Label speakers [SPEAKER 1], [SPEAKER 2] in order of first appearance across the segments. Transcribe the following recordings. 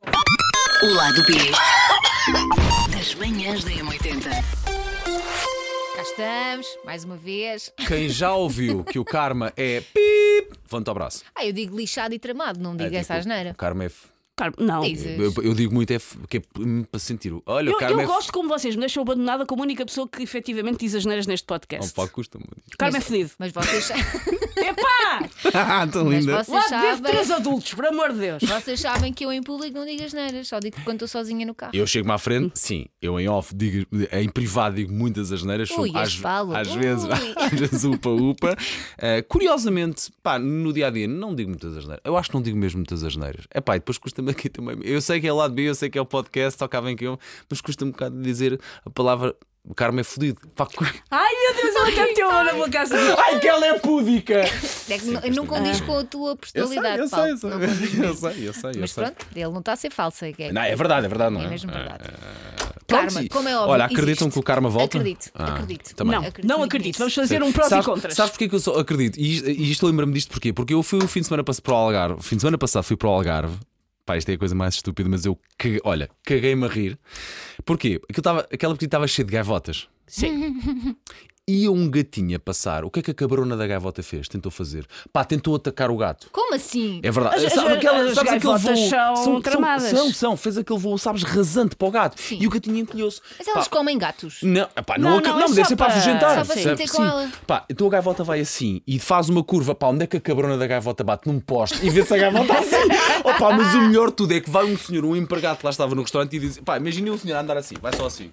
[SPEAKER 1] O lado B das manhãs da M80.
[SPEAKER 2] Cá estamos, mais uma vez.
[SPEAKER 3] Quem já ouviu que o karma é pip, levanta o braço.
[SPEAKER 2] Eu digo lixado e tramado, não digo
[SPEAKER 3] É,
[SPEAKER 2] essa asneira.
[SPEAKER 3] O karma é.
[SPEAKER 4] Não.
[SPEAKER 2] Dizes.
[SPEAKER 3] Eu digo muito que é para sentir. Olha, o karma
[SPEAKER 4] Eu gosto como vocês me deixam abandonada como a única pessoa que efetivamente diz asneiras neste podcast.
[SPEAKER 3] Não pode, custa muito.
[SPEAKER 4] Karma é fedido.
[SPEAKER 2] Mas vocês,
[SPEAKER 4] Epá!
[SPEAKER 3] Tão
[SPEAKER 2] mas
[SPEAKER 3] linda.
[SPEAKER 2] vocês
[SPEAKER 4] Lá devo
[SPEAKER 2] sabem,
[SPEAKER 4] 3 adultos, por amor de Deus.
[SPEAKER 2] vocês sabem que eu em público não digo asneiras, só digo quando estou sozinha no carro.
[SPEAKER 3] Eu chego-me à frente, sim. Eu em off digo, em privado digo muitas asneiras.
[SPEAKER 2] Ui,
[SPEAKER 3] às
[SPEAKER 2] este Paulo.
[SPEAKER 3] às vezes,
[SPEAKER 2] Ui.
[SPEAKER 3] às vezes upa-upa. Curiosamente, pá, no dia a dia não digo muitas asneiras. Eu acho que não digo mesmo muitas asneiras. É pá, e depois custa-me aqui também. Eu sei que é lado B, eu sei que é o podcast, toca bem que eu, mas custa-me um bocado dizer a palavra. O karma é fodido. Pá,
[SPEAKER 4] Ai meu Deus, ela até meteu a mão na boca assim.
[SPEAKER 3] ai, que ela é púdica!
[SPEAKER 2] É que não condiz com a tua personalidade,
[SPEAKER 3] Eu
[SPEAKER 2] Paulo.
[SPEAKER 3] sei.
[SPEAKER 2] Não condiz.
[SPEAKER 3] Eu sei.
[SPEAKER 2] Mas pronto, ele não está a ser falso.
[SPEAKER 3] Não, é verdade, não é?
[SPEAKER 2] É mesmo verdade.
[SPEAKER 3] Pronto,
[SPEAKER 2] Karma,
[SPEAKER 3] sim.
[SPEAKER 2] como é óbvio.
[SPEAKER 3] Olha, acreditam
[SPEAKER 2] existe.
[SPEAKER 3] que o karma volta?
[SPEAKER 2] Acredito.
[SPEAKER 3] Também.
[SPEAKER 4] Não acredito. Vamos fazer um prós e contras.
[SPEAKER 3] Sabes porquê que eu só acredito? E isto lembra-me disto porquê? Porque eu fui o fim de semana passado para o Algarve. O fim de semana passado fui para o Algarve. Pá, isto é a coisa mais estúpida, mas eu caguei-me a rir. Porquê? Aquela petite estava cheia de gaivotas.
[SPEAKER 4] Sim.
[SPEAKER 3] Ia um gatinho a passar. O que é que a cabrona da gaivota fez? Tentou fazer. Pá, tentou atacar o gato.
[SPEAKER 2] Como assim?
[SPEAKER 3] É verdade.
[SPEAKER 4] As
[SPEAKER 3] Sabes
[SPEAKER 4] gaivotas
[SPEAKER 3] aquele voo?
[SPEAKER 4] são tramadas.
[SPEAKER 3] Fez aquele voo, sabes, rasante para o gato.
[SPEAKER 2] Sim.
[SPEAKER 3] E o gatinho encolheu-se.
[SPEAKER 2] Mas elas
[SPEAKER 3] Pá,
[SPEAKER 2] comem gatos.
[SPEAKER 3] Não, epá,
[SPEAKER 4] Não,
[SPEAKER 3] não,
[SPEAKER 4] é
[SPEAKER 3] deve
[SPEAKER 4] só
[SPEAKER 3] ser para
[SPEAKER 4] para-
[SPEAKER 3] afugentar.
[SPEAKER 2] só para se meter com
[SPEAKER 3] Sim.
[SPEAKER 2] ela.
[SPEAKER 3] Pá, então a gaivota vai assim e faz uma curva. Pá, onde é que a cabrona da gaivota bate? Num poste e vê se a gaivota assim. Opa, mas o melhor de tudo é que vai um senhor, um empregado que lá estava no restaurante e diz: pá, imagina o senhor a andar assim, vai só assim.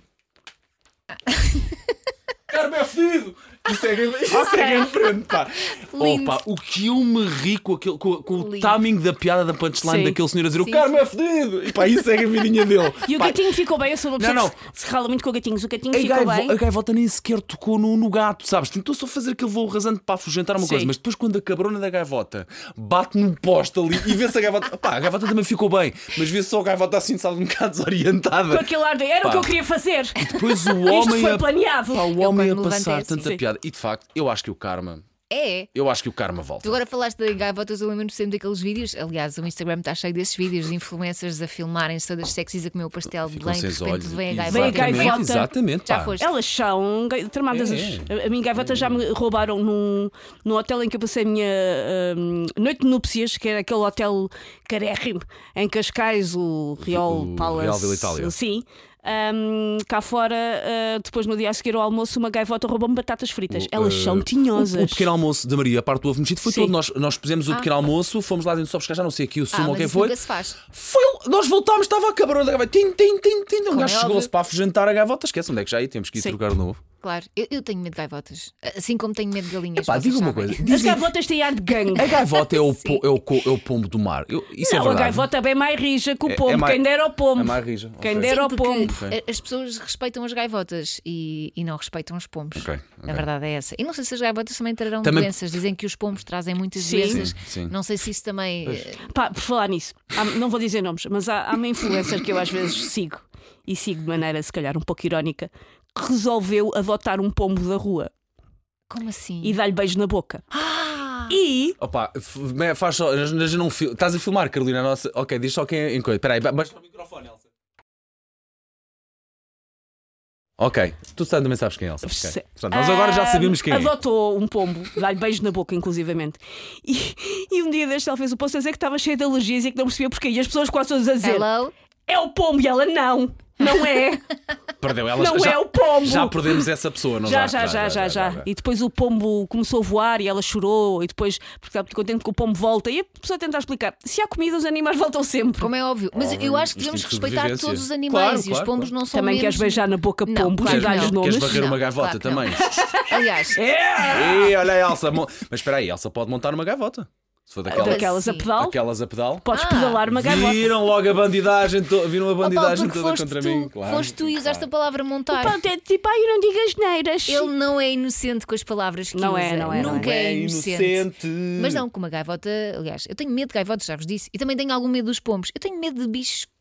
[SPEAKER 3] Carme é fedido! E segue em frente, pá.
[SPEAKER 2] Lindo.
[SPEAKER 3] Opa, o que eu me ri com o
[SPEAKER 2] Lindo.
[SPEAKER 3] timing da piada da punchline
[SPEAKER 4] Sim.
[SPEAKER 3] daquele senhor a dizer: o
[SPEAKER 2] Sim,
[SPEAKER 3] Carme é fedido! E pá, isso segue a vidinha dele.
[SPEAKER 4] E o
[SPEAKER 3] Pá,
[SPEAKER 4] gatinho ficou bem, eu sou uma pessoa
[SPEAKER 3] Não.
[SPEAKER 4] que se rala muito com gatinhos. O gatinho
[SPEAKER 3] A,
[SPEAKER 4] ficou bem.
[SPEAKER 3] a gaivota nem sequer tocou no gato, sabes? Tentou só fazer aquele voo rasante para afugentar uma
[SPEAKER 4] Sim.
[SPEAKER 3] coisa, mas depois quando a cabrona da gaivota bate num poste ali e vê-se a gaivota. Pá, a gaivota também ficou bem, mas vê-se só a gaivota assim, sabe, um bocado desorientada.
[SPEAKER 4] Com aquele ar de era o
[SPEAKER 3] Pá.
[SPEAKER 4] que eu queria fazer.
[SPEAKER 3] Depois o
[SPEAKER 4] Isto
[SPEAKER 3] homem
[SPEAKER 4] foi
[SPEAKER 3] a,
[SPEAKER 4] planeado.
[SPEAKER 3] pá, o
[SPEAKER 2] Eu
[SPEAKER 3] homem a
[SPEAKER 2] quando me
[SPEAKER 3] passar
[SPEAKER 2] levantei,
[SPEAKER 3] tanta
[SPEAKER 4] sim.
[SPEAKER 3] piada. E de facto, eu acho que o karma
[SPEAKER 2] Tu
[SPEAKER 3] volta.
[SPEAKER 2] agora falaste de gaivotas, eu lembro-me sempre daqueles vídeos. Aliás, o Instagram está cheio desses vídeos de influencers a filmarem-se todas sexys a comer o pastel de
[SPEAKER 3] Ficam
[SPEAKER 2] Belém, de
[SPEAKER 3] sem
[SPEAKER 2] repente
[SPEAKER 3] olhos.
[SPEAKER 2] vem a
[SPEAKER 4] Vem
[SPEAKER 2] gaivota.
[SPEAKER 4] a gaivota.
[SPEAKER 3] Exatamente.
[SPEAKER 2] Já
[SPEAKER 3] Pá.
[SPEAKER 2] foste.
[SPEAKER 4] Elas são tramadas.
[SPEAKER 3] É.
[SPEAKER 4] A minha gaivota já me roubaram no hotel em que eu passei a minha noite de núpcias, que era aquele hotel carérrimo em Cascais, o Real
[SPEAKER 3] O
[SPEAKER 4] Palace.
[SPEAKER 3] Real Vila Itália.
[SPEAKER 4] Sim. Cá fora, depois no dia a seguir ao almoço, uma gaivota roubou-me batatas fritas. Elas são tinhosas.
[SPEAKER 3] O pequeno almoço da Maria, a parte do ovo mexido, foi
[SPEAKER 4] Sim.
[SPEAKER 3] todo. Nós pusemos o pequeno almoço, fomos lá dentro só buscar, já não sei aqui o sumo ou
[SPEAKER 2] mas
[SPEAKER 3] quem
[SPEAKER 2] isso
[SPEAKER 3] foi.
[SPEAKER 2] nunca se faz.
[SPEAKER 3] Nós voltámos, estava a cabrona da gaivota. Tim. Um
[SPEAKER 2] Como
[SPEAKER 3] gajo
[SPEAKER 2] é
[SPEAKER 3] chegou-se
[SPEAKER 2] óbvio.
[SPEAKER 3] para afugentar a gaivota. Esquece onde é que já ia, temos que ir
[SPEAKER 4] Sim.
[SPEAKER 3] trocar de novo.
[SPEAKER 2] Claro, eu tenho medo de gaivotas. Assim como tenho medo de galinhas.
[SPEAKER 3] Pá,
[SPEAKER 2] vocês
[SPEAKER 3] diga uma
[SPEAKER 2] sabem.
[SPEAKER 3] coisa.
[SPEAKER 4] As
[SPEAKER 3] Dizem-
[SPEAKER 4] gaivotas têm ar de gangue.
[SPEAKER 3] A gaivota é o pombo do mar. Isso é
[SPEAKER 4] Não, a
[SPEAKER 3] verdade.
[SPEAKER 4] gaivota é bem mais rija que o
[SPEAKER 3] É
[SPEAKER 4] pombo.
[SPEAKER 3] mais-
[SPEAKER 4] Quem dera ao pombo.
[SPEAKER 3] é mais rija.
[SPEAKER 4] Quem
[SPEAKER 3] Ok.
[SPEAKER 4] dera ao
[SPEAKER 2] Sim,
[SPEAKER 4] pombo.
[SPEAKER 2] porque as pessoas respeitam as gaivotas e não respeitam os pombos.
[SPEAKER 3] Ok.
[SPEAKER 2] A verdade é essa. E não sei se as gaivotas também trarão
[SPEAKER 3] Também-
[SPEAKER 2] doenças. Dizem que os pombos trazem muitas
[SPEAKER 4] Sim.
[SPEAKER 2] doenças.
[SPEAKER 3] Sim.
[SPEAKER 2] Não sei se isso também.
[SPEAKER 4] Pá, por falar nisso, não vou dizer nomes, mas há uma influencer que eu às vezes sigo, e sigo de maneira se calhar um pouco irónica, que resolveu adotar um pombo da rua
[SPEAKER 2] Como assim?
[SPEAKER 4] e dar-lhe beijo na boca.
[SPEAKER 2] Ah!
[SPEAKER 4] E
[SPEAKER 3] Opa, faz só. Estás a filmar, Carolina? A nossa. Ok, diz só quem é em coisa. Espera aí, baixa o microfone, Elsa. Ok, tu também sabes quem é Elsa. Ok. Portanto, nós agora já sabemos quem é.
[SPEAKER 4] adotou um pombo, dá-lhe beijo na boca, inclusivamente. E um dia deste ela fez o post a dizer que estava cheia de alergias e que não percebia porquê. E as pessoas quase todas a dizer:
[SPEAKER 2] Hello?
[SPEAKER 4] é o pombo, e ela não é.
[SPEAKER 3] Perdeu ela.
[SPEAKER 4] Não
[SPEAKER 3] já,
[SPEAKER 4] é o pombo.
[SPEAKER 3] Já perdemos essa pessoa, não
[SPEAKER 4] Já. E depois o pombo começou a voar e ela chorou. E depois, porque estava muito contente que o pombo volta. E a pessoa tenta explicar: se há comida, os animais voltam sempre.
[SPEAKER 2] Como é óbvio. Mas eu acho que devemos
[SPEAKER 3] instinto de
[SPEAKER 2] respeitar
[SPEAKER 3] sobrevivência.
[SPEAKER 2] todos os animais e os
[SPEAKER 3] Claro,
[SPEAKER 2] pombos
[SPEAKER 3] claro.
[SPEAKER 2] não são
[SPEAKER 4] Também
[SPEAKER 2] menos...
[SPEAKER 4] queres beijar na boca
[SPEAKER 2] Não,
[SPEAKER 4] pombos
[SPEAKER 2] claro
[SPEAKER 4] e dar-lhes
[SPEAKER 2] que não.
[SPEAKER 4] nomes?
[SPEAKER 3] Queres varrer uma
[SPEAKER 2] Não,
[SPEAKER 3] gaivota
[SPEAKER 2] claro que não.
[SPEAKER 3] também?
[SPEAKER 2] Aliás,
[SPEAKER 3] Ei, olha a Elsa. Mas espera aí, Elsa pode montar uma gaivota. Se for
[SPEAKER 4] Daquelas a
[SPEAKER 2] Sim.
[SPEAKER 4] pedal,
[SPEAKER 3] Aquelas a pedal.
[SPEAKER 4] podes pedalar uma gaivota.
[SPEAKER 3] Viram logo a bandidagem, viram a
[SPEAKER 2] Paulo,
[SPEAKER 3] bandidagem
[SPEAKER 2] porque
[SPEAKER 3] toda
[SPEAKER 2] foste
[SPEAKER 3] contra
[SPEAKER 2] tu,
[SPEAKER 3] mim. Claro,
[SPEAKER 2] foste tu e usaste a palavra montar.
[SPEAKER 4] Pronto, é tipo, eu não digo asneiras.
[SPEAKER 2] Ele não é inocente com as palavras que
[SPEAKER 4] Não
[SPEAKER 2] usa.
[SPEAKER 4] é, não é, não
[SPEAKER 2] Nunca é inocente. Mas
[SPEAKER 3] Mas
[SPEAKER 2] não, com uma gaivota, aliás, eu tenho medo de gaivotas, já vos disse, e também tenho algum medo dos pombos. Eu tenho medo de bichos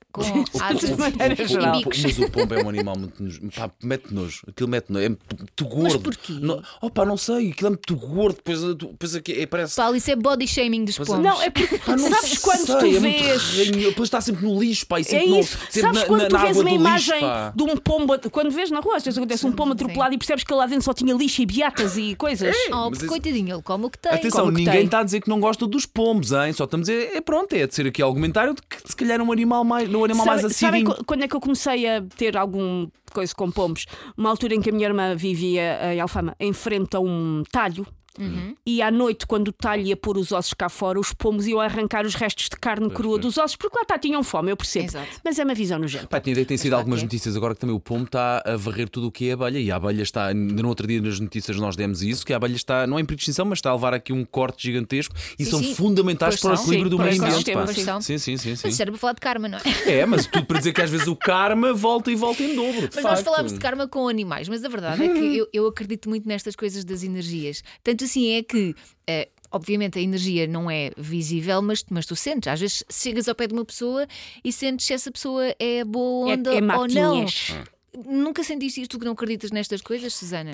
[SPEAKER 2] com
[SPEAKER 3] O
[SPEAKER 2] asas
[SPEAKER 4] maneira
[SPEAKER 2] e
[SPEAKER 4] geral.
[SPEAKER 2] bicos.
[SPEAKER 3] Mas o pombo é um animal muito nojo. Pá, mete nojo. Aquilo mete nojo. É muito gordo.
[SPEAKER 2] Mas porquê?
[SPEAKER 3] Não sei. Aquilo é muito gordo. Depois aqui parece.
[SPEAKER 2] Paulo, isso é body shaming dos pombos.
[SPEAKER 4] Não, é porque sabes quando tu
[SPEAKER 3] é muito
[SPEAKER 4] vês.
[SPEAKER 3] ranho. Depois está sempre no lixo, pá. E
[SPEAKER 4] É
[SPEAKER 3] sempre
[SPEAKER 4] isso,
[SPEAKER 3] sempre
[SPEAKER 4] sabes quando tu
[SPEAKER 3] na
[SPEAKER 4] vês
[SPEAKER 3] água
[SPEAKER 4] uma
[SPEAKER 3] do
[SPEAKER 4] imagem
[SPEAKER 3] lixo, pá.
[SPEAKER 4] de um pombo, quando vês na rua, às vezes acontece um pombo atropelado e percebes que lá dentro só tinha lixo e beatas e coisas.
[SPEAKER 2] Oh,
[SPEAKER 3] mas
[SPEAKER 2] porque
[SPEAKER 3] isso-
[SPEAKER 2] coitadinho, ele come o que tem.
[SPEAKER 3] Atenção,
[SPEAKER 4] como que
[SPEAKER 3] ninguém
[SPEAKER 4] tem.
[SPEAKER 3] está a dizer que não gosta dos pombos, hein? Só estamos a dizer, é de ser aqui argumentário de que se calhar é um animal mais, não é um animal mais
[SPEAKER 4] Sabem
[SPEAKER 3] acidinho.
[SPEAKER 4] quando é que eu comecei a ter algum coisa com pombos? Uma altura em que a minha irmã vivia em Alfama, em frente a um talho. E à noite, quando o talho ia pôr os ossos cá fora, os pombos iam arrancar os restos de carne crua dos ossos, porque lá está, tinham fome, eu percebo.
[SPEAKER 2] Exato.
[SPEAKER 4] Mas é uma visão nojenta.
[SPEAKER 3] Pá, tinha ideia que tem sido
[SPEAKER 2] claro
[SPEAKER 3] algumas
[SPEAKER 2] que é.
[SPEAKER 3] notícias agora que também o pombo está a varrer tudo o que é abelha. E a abelha está, ainda no outro dia nas notícias nós demos isso, que a abelha está, não é em perigo de extinção, mas está a levar aqui um corte gigantesco e
[SPEAKER 2] Sim,
[SPEAKER 3] são
[SPEAKER 2] sim.
[SPEAKER 3] fundamentais
[SPEAKER 2] Pois
[SPEAKER 3] para o
[SPEAKER 2] são.
[SPEAKER 3] equilíbrio
[SPEAKER 4] Sim,
[SPEAKER 3] do
[SPEAKER 4] para o
[SPEAKER 3] meio ambiente.
[SPEAKER 4] ecossistema,
[SPEAKER 3] Pá.
[SPEAKER 2] pois são.
[SPEAKER 3] Sim.
[SPEAKER 2] Mas isto era para falar de karma, não é?
[SPEAKER 3] É, mas tudo para dizer que às vezes o karma volta e volta em dobro. De
[SPEAKER 2] Mas nós
[SPEAKER 3] facto.
[SPEAKER 2] falámos de karma com animais, mas a verdade é que eu acredito muito nestas coisas das energias. Tanto assim é que, obviamente, a energia não é visível, mas tu sentes. Às vezes chegas ao pé de uma pessoa e sentes se essa pessoa é boa onda
[SPEAKER 4] É
[SPEAKER 2] ou não.
[SPEAKER 4] maquinhas.
[SPEAKER 2] Nunca sentiste isto? Tu que não acreditas nestas coisas, Susana?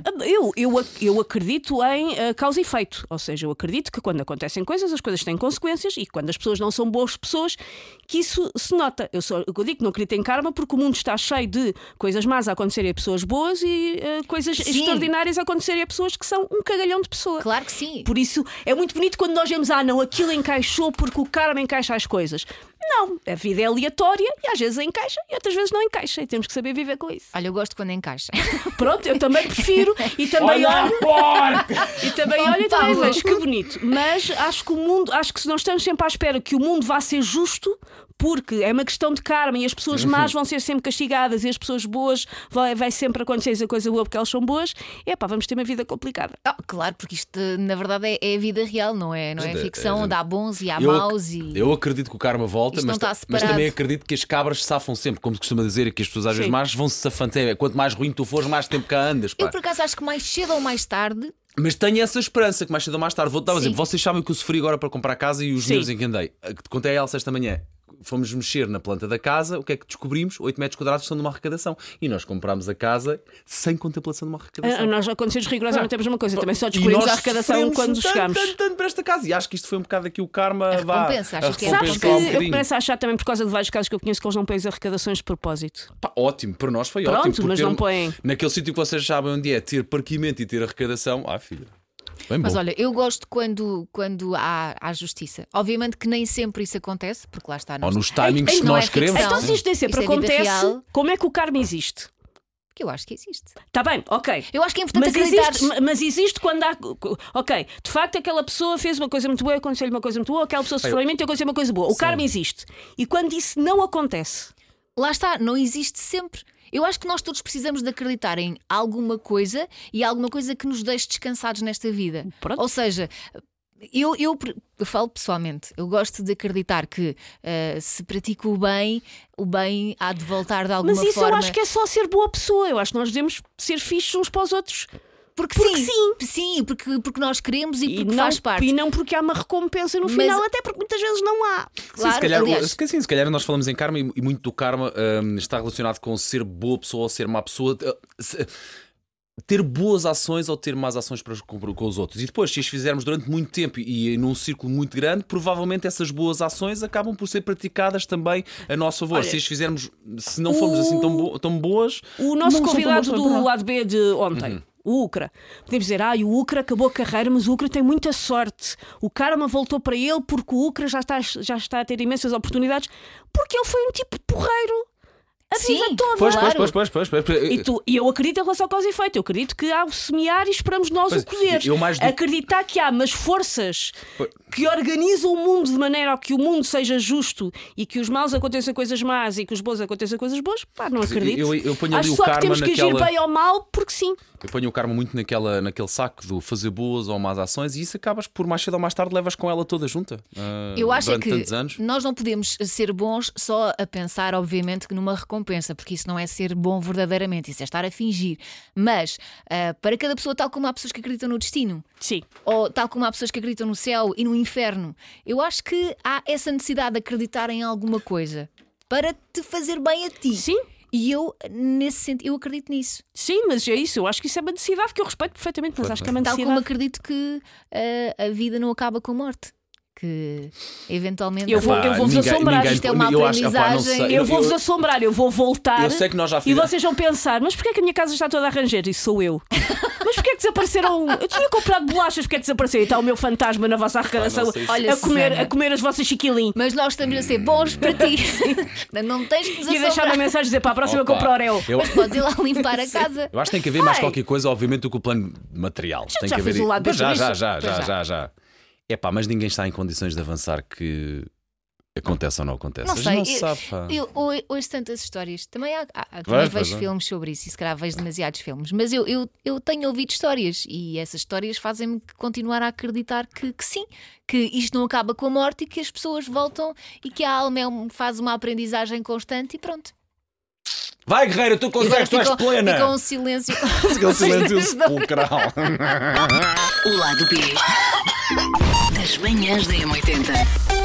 [SPEAKER 4] Eu acredito em causa e efeito. Ou seja, eu acredito que quando acontecem coisas, as coisas têm consequências e quando as pessoas não são boas pessoas, que isso se nota. Eu digo que não acredito em karma porque o mundo está cheio de coisas más a acontecerem a pessoas boas e coisas
[SPEAKER 2] Sim.
[SPEAKER 4] extraordinárias a acontecerem a pessoas que são um cagalhão de pessoa.
[SPEAKER 2] Claro que sim.
[SPEAKER 4] Por isso é muito bonito quando nós vemos, não, aquilo encaixou porque o karma encaixa as coisas. Não, a vida é aleatória e às vezes encaixa e outras vezes não encaixa e temos que saber viver com isso.
[SPEAKER 2] Olha, eu gosto quando encaixa.
[SPEAKER 4] Pronto, eu também prefiro e também olho. E também olho e também
[SPEAKER 2] Paulo.
[SPEAKER 4] vejo que bonito. Mas acho que se nós estamos sempre à espera que o mundo vá ser justo, porque é uma questão de karma e as pessoas más vão ser sempre castigadas e as pessoas boas vai sempre acontecer a coisa boa porque elas são boas, vamos ter uma vida complicada.
[SPEAKER 2] Claro, porque isto na verdade é a vida real, não é ficção, onde há bons e há maus e.
[SPEAKER 3] Eu acredito que o karma volta,
[SPEAKER 2] Isto não
[SPEAKER 3] mas,
[SPEAKER 2] está
[SPEAKER 3] mas
[SPEAKER 2] separado.
[SPEAKER 3] também acredito que as cabras se safam sempre, como se costuma dizer, que as pessoas às vezes
[SPEAKER 4] Sim.
[SPEAKER 3] mais vão se safando. Quanto mais ruim tu fores, mais tempo cá andas. Pá.
[SPEAKER 2] Eu por acaso acho que mais cedo ou mais tarde.
[SPEAKER 3] Mas tenho essa esperança que mais cedo ou mais tarde. Vou dar um
[SPEAKER 2] Sim.
[SPEAKER 3] exemplo. Vocês sabem que eu sofri agora para comprar casa e os
[SPEAKER 4] Sim.
[SPEAKER 3] dinheiros em que andei. Que contei a Elsa esta manhã. Fomos mexer na planta da casa, o que é que descobrimos? 8 metros quadrados são de uma arrecadação. E nós comprámos a casa sem contemplação de uma arrecadação.
[SPEAKER 4] Nós acontecemos rigorosamente temos uma coisa, também só
[SPEAKER 3] E
[SPEAKER 4] descobrimos
[SPEAKER 3] nós
[SPEAKER 4] a arrecadação
[SPEAKER 3] sofremos
[SPEAKER 4] quando chegámos.
[SPEAKER 3] tanto para esta casa. E acho que isto foi um bocado aqui o karma.
[SPEAKER 2] A recompensa, achas que é a
[SPEAKER 4] Sabes que
[SPEAKER 3] recompensar um
[SPEAKER 4] eu
[SPEAKER 3] bocadinho.
[SPEAKER 4] começo a achar também por causa de vários casos que eu conheço que eles não põem as arrecadações de propósito.
[SPEAKER 3] Pá, ótimo, para nós foi
[SPEAKER 4] Pronto,
[SPEAKER 3] ótimo. porque
[SPEAKER 4] mas não põem.
[SPEAKER 3] Naquele sítio que vocês sabem onde é ter parquimento e ter arrecadação. Filha. Bem
[SPEAKER 2] Mas
[SPEAKER 3] bom.
[SPEAKER 2] olha, eu gosto quando há justiça. Obviamente que nem sempre isso acontece, porque lá está.
[SPEAKER 3] Ou
[SPEAKER 2] nós-
[SPEAKER 3] nos timings
[SPEAKER 2] Isto
[SPEAKER 3] que
[SPEAKER 2] não
[SPEAKER 3] nós
[SPEAKER 2] é
[SPEAKER 3] queremos.
[SPEAKER 2] ficção.
[SPEAKER 4] Então, se isto nem sempre
[SPEAKER 2] Isto é vida
[SPEAKER 4] acontece,
[SPEAKER 2] real.
[SPEAKER 4] como é que o karma existe?
[SPEAKER 2] Que eu acho que existe.
[SPEAKER 4] Está bem, ok.
[SPEAKER 2] Eu acho que é importante
[SPEAKER 4] Mas
[SPEAKER 2] acreditar.
[SPEAKER 4] mas existe quando há. Ok, de facto, aquela pessoa fez uma coisa muito boa, aconteceu-lhe uma coisa muito boa, aquela pessoa sofreu muito e aconteceu uma coisa boa. O karma existe. E quando isso não acontece,
[SPEAKER 2] Lá está, não existe sempre. Eu acho que nós todos precisamos de acreditar em alguma coisa e alguma coisa que nos deixe descansados nesta vida.
[SPEAKER 4] Pronto.
[SPEAKER 2] Ou seja, eu falo pessoalmente, eu gosto de acreditar que se pratico o bem há de voltar de alguma
[SPEAKER 4] mas isso
[SPEAKER 2] forma.
[SPEAKER 4] eu acho que é só ser boa pessoa. Eu acho que nós devemos ser fixos uns para os outros.
[SPEAKER 2] Porque sim, porque nós queremos e porque faz parte.
[SPEAKER 4] E não porque há uma recompensa no
[SPEAKER 2] Mas-
[SPEAKER 4] final, até porque muitas vezes não há.
[SPEAKER 2] Claro,
[SPEAKER 3] se calhar,
[SPEAKER 2] aliás,
[SPEAKER 3] se calhar nós falamos em karma e muito do karma está relacionado com ser boa pessoa ou ser má pessoa. Ter boas ações ou ter más ações com os outros. E depois, se as fizermos durante muito tempo e num círculo muito grande, provavelmente essas boas ações acabam por ser praticadas também a nosso favor.
[SPEAKER 4] Olha,
[SPEAKER 3] Se as fizermos, se não formos assim tão boas.
[SPEAKER 4] O nosso
[SPEAKER 3] não são tão
[SPEAKER 4] convidado
[SPEAKER 3] boas também para
[SPEAKER 4] do
[SPEAKER 3] nós.
[SPEAKER 4] lado B de ontem, o Ucra, podemos dizer, o Ucra acabou a carreira, mas o Ucra tem muita sorte. O karma voltou para ele porque o Ucra já está a ter imensas oportunidades, porque ele foi um tipo porreiro a
[SPEAKER 2] Sim,
[SPEAKER 4] vida toda.
[SPEAKER 3] Pois.
[SPEAKER 4] E eu acredito em relação ao causa e efeito. Eu acredito que há o semear e esperamos nós
[SPEAKER 3] Pois,
[SPEAKER 4] o colher.
[SPEAKER 3] eu mais do-
[SPEAKER 4] Acreditar que há umas forças que organizam o mundo de maneira a que o mundo seja justo e que os maus aconteçam coisas más e que os bons aconteçam coisas boas, não acredito.
[SPEAKER 3] Eu ponho ali
[SPEAKER 4] Acho
[SPEAKER 3] o
[SPEAKER 4] só que
[SPEAKER 3] karma
[SPEAKER 4] temos que agir
[SPEAKER 3] naquela-
[SPEAKER 4] bem ou mal porque sim.
[SPEAKER 3] Eu ponho o karma muito naquele saco do fazer boas ou más ações e isso acabas por mais cedo ou mais tarde levas com ela toda junta.
[SPEAKER 2] eu acho
[SPEAKER 3] durante
[SPEAKER 2] que
[SPEAKER 3] tantos anos.
[SPEAKER 2] nós não podemos ser bons só a pensar, obviamente, que numa recompensa, porque isso não é ser bom verdadeiramente, isso é estar a fingir. Mas para cada pessoa, tal como há pessoas que acreditam no destino,
[SPEAKER 4] Sim.
[SPEAKER 2] ou tal como há pessoas que acreditam no céu e no inferno, eu acho que há essa necessidade de acreditar em alguma coisa. para te fazer bem a ti.
[SPEAKER 4] Sim.
[SPEAKER 2] E eu, nesse sentido, eu acredito nisso.
[SPEAKER 4] Sim, mas é isso. Eu acho que isso é uma necessidade que eu respeito perfeitamente, mas acho que é uma
[SPEAKER 2] Tal
[SPEAKER 4] necessidade.
[SPEAKER 2] como acredito que a vida não acaba com a morte. Que eventualmente
[SPEAKER 4] Eu vou-vos assombrar.
[SPEAKER 2] Isto é uma
[SPEAKER 3] eu acho, opá, não
[SPEAKER 2] aprendizagem.
[SPEAKER 3] sei.
[SPEAKER 4] Eu vou-vos assombrar, eu vou voltar.
[SPEAKER 3] Eu sei que nós já
[SPEAKER 4] E
[SPEAKER 3] fizemos.
[SPEAKER 4] vocês vão pensar, mas porquê é que a minha casa está toda a ranger? Isso sou eu. Mas porquê é que desapareceram? Eu tinha comprado bolachas, porquê é que desapareceram? E está o meu fantasma na vossa arrecadação
[SPEAKER 3] não sei se-
[SPEAKER 2] Olha, Susana.
[SPEAKER 4] a comer as vossas chiquilim.
[SPEAKER 2] Mas nós estamos a ser bons para ti. Não tens que nos
[SPEAKER 4] E a deixar uma
[SPEAKER 2] assombrar.
[SPEAKER 4] mensagem dizer para a próxima
[SPEAKER 3] Opa,
[SPEAKER 4] comprar Oreo.
[SPEAKER 3] eu,
[SPEAKER 2] Mas podes ir lá limpar a casa.
[SPEAKER 3] eu acho que tem que haver mais
[SPEAKER 2] Ai.
[SPEAKER 3] qualquer coisa, obviamente, do que o plano material. Tem
[SPEAKER 4] já
[SPEAKER 3] que haver.
[SPEAKER 4] fiz o lado
[SPEAKER 3] Mas
[SPEAKER 4] B sobre
[SPEAKER 3] já. Epá, mas ninguém está em condições de avançar que acontece ou não acontece.
[SPEAKER 2] Não
[SPEAKER 3] A gente
[SPEAKER 2] sei,
[SPEAKER 3] não sabe, pá.
[SPEAKER 2] Eu ouço tantas histórias. Também, também
[SPEAKER 3] Pois
[SPEAKER 2] vejo
[SPEAKER 3] é.
[SPEAKER 2] filmes sobre isso e se calhar vejo demasiados filmes. Mas eu tenho ouvido histórias e essas histórias fazem-me continuar a acreditar que sim, que isto não acaba com a morte e que as pessoas voltam e que a alma faz uma aprendizagem constante e pronto.
[SPEAKER 3] Vai, guerreiro, tu consegues, tu és plena.
[SPEAKER 2] Fica um silêncio.
[SPEAKER 3] Aquele silêncio sepulcral.
[SPEAKER 1] O lado B das manhãs da M80.